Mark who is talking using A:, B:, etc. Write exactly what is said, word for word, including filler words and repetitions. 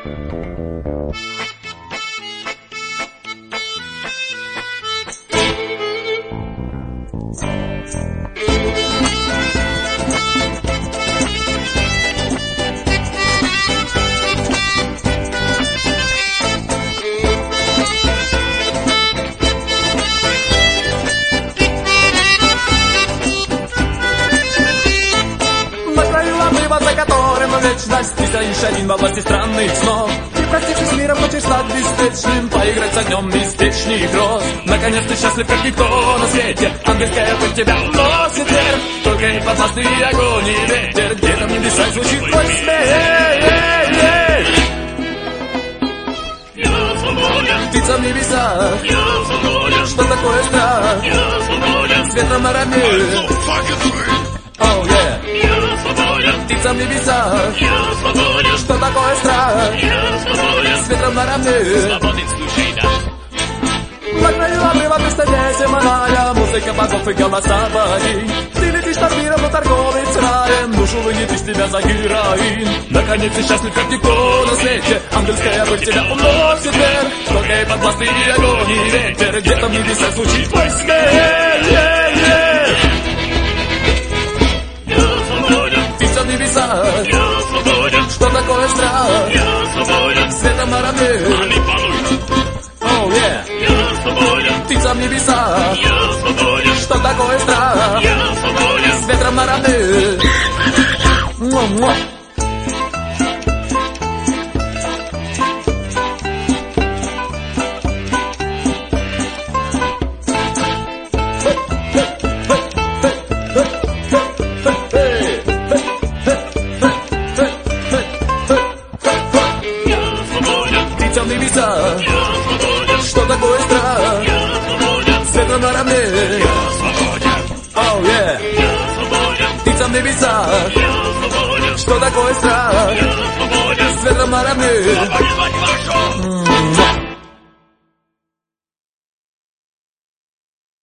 A: Вечность, ты стоишь один во власти странных снов. Ты, простившись с миром, хочешь стать беспечным, поиграть с огнем беспечный гроз. Наконец ты счастлив, как никто на свете. Ангельская пыль тебя уносит вверх. Только и подвластный огонь и ветер. Где-то в небесах звучит твой смех.
B: Я свободен.
A: Птица в небесах.
B: Я свободен.
A: Что такое страх?
B: Я свободен.
A: С ветром наравне. Oh, yeah.
B: Я свободен.
A: Птица в небесах.
B: Я свободен.
A: Что такое страх?
B: Я свободен.
A: С ветром наравне.
B: Свободен, слушай, да.
A: На краю обрыва ты стадейся, моя музыка, богов и голоса богинь. Ты летишь над миром, но торговец раем, душу вынет из тебя за героин. Наконец ты счастлив, как никто на свете. Ангельская пыль тебя уносит вверх. Только и подвластный огонь и ветер. Где-то в небесах звучит твой смех. Птица в небесах.
B: Я свободен.
A: Что такое страх?
B: Я свободен.
A: Светом наравне.
B: Они падают.
A: Oh, yeah.
B: Я свободен.
A: Птица в небесах.
B: Я свободен.
A: Что такое страх?
B: Я свободен.
A: С ветром наравне. Муа-муа. Птица в небесах.
B: Я свободен.
A: Что такое страх?
B: Я свободен.
A: С ветром наравне.
B: Я свободен.
A: Oh, yeah.
B: Я свободен.
A: Птица в небесах.
B: Я свободен.
A: Что такое страх?
B: Я свободен.
A: С ветром наравне.